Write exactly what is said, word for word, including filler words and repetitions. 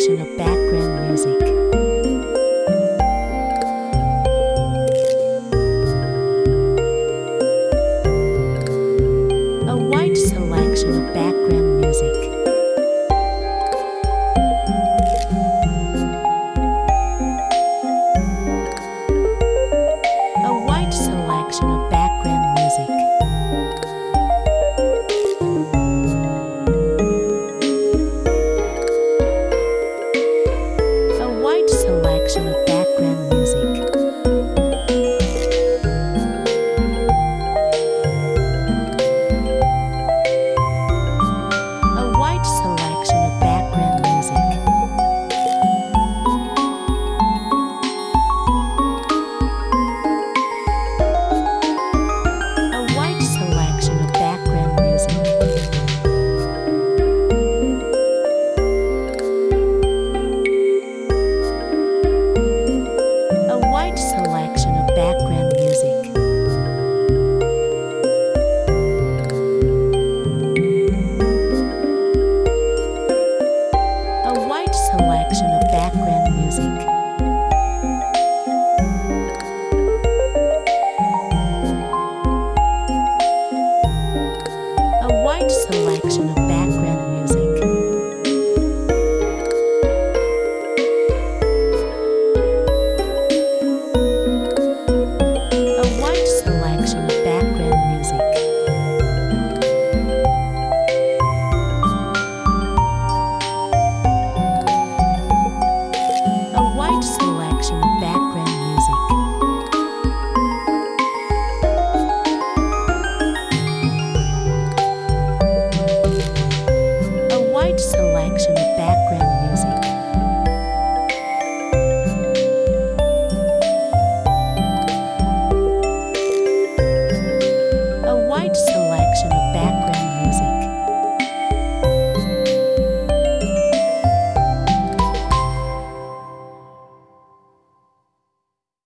selection of background music. A wide selection of background music. A wide selection of background music. A wide selection of background music. A wide selection of background music. A wide selection of background music. A wide selection of background music. A wide selection of background music. A wide selection of